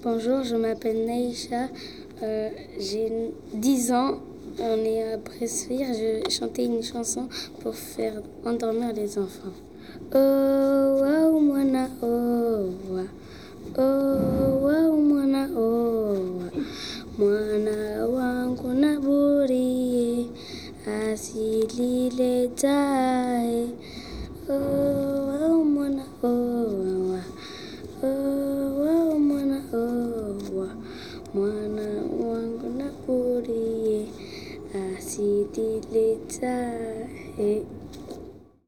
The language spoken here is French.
Bonjour, je m'appelle Naïcha, j'ai 10 ans. On est à Bressuire. Je chantais une chanson pour faire endormir les enfants. Oh, wow, mwana, oh, wa. Oh, wow, mwana, oh, wa. Mwana wangu naburie, asilile tae. Oh, wow, mwana, oh, wa. Oh, wow, mwana, oh, wa. Mwana